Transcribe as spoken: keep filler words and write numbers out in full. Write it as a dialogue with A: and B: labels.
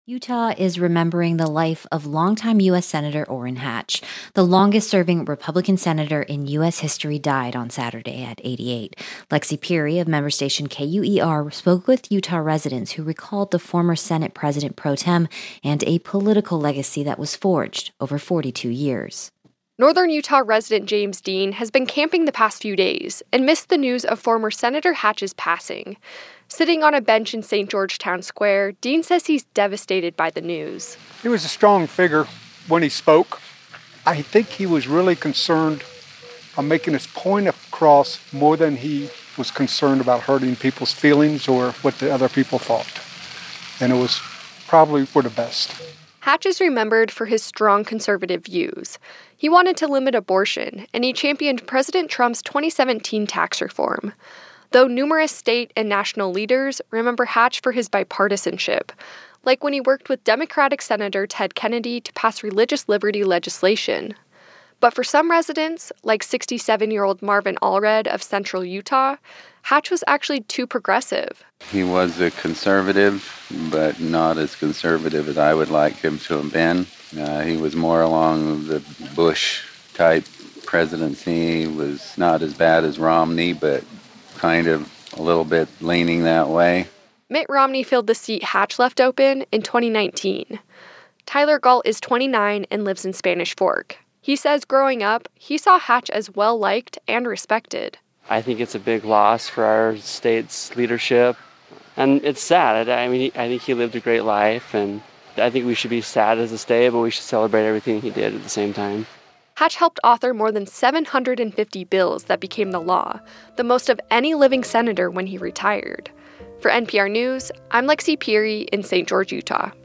A: Utah is remembering the life of longtime U S. Senator Orrin Hatch. The longest-serving Republican senator in U S history died on Saturday at eighty-eight. Lexi Peary of member station K U E R spoke with Utah residents who recalled the former Senate president pro tem and a political legacy that was forged over forty-two years.
B: Northern Utah resident James Dean has been camping the past few days and missed the news of former Senator Hatch's passing. Sitting on a bench in Saint George Town Square, Dean says he's devastated by the news.
C: He was a strong figure when he spoke. I think he was really concerned on making his point across more than he was concerned about hurting people's feelings or what the other people thought. And it was probably for the best.
B: Hatch is remembered for his strong conservative views. He wanted to limit abortion, and he championed President Trump's twenty seventeen tax reform. Though numerous state and national leaders remember Hatch for his bipartisanship, like when he worked with Democratic Senator Ted Kennedy to pass religious liberty legislation. But for some residents, like sixty-seven-year-old Marvin Allred of Central Utah, Hatch was actually too progressive.
D: He was a conservative, but not as conservative as I would like him to have been. Uh, he was more along the Bush-type presidency. He was not as bad as Romney, but kind of a little bit leaning that way.
B: Mitt Romney filled the seat Hatch left open in twenty nineteen. Tyler Galt is twenty-nine and lives in Spanish Fork. He says growing up, he saw Hatch as well-liked and respected.
E: I think it's a big loss for our state's leadership, and it's sad. I mean, I think he lived a great life, and I think we should be sad as a state, but we should celebrate everything he did at the same time.
B: Hatch helped author more than seven hundred fifty bills that became the law, the most of any living senator when he retired. For N P R News, I'm Lexi Peary in Saint George, Utah.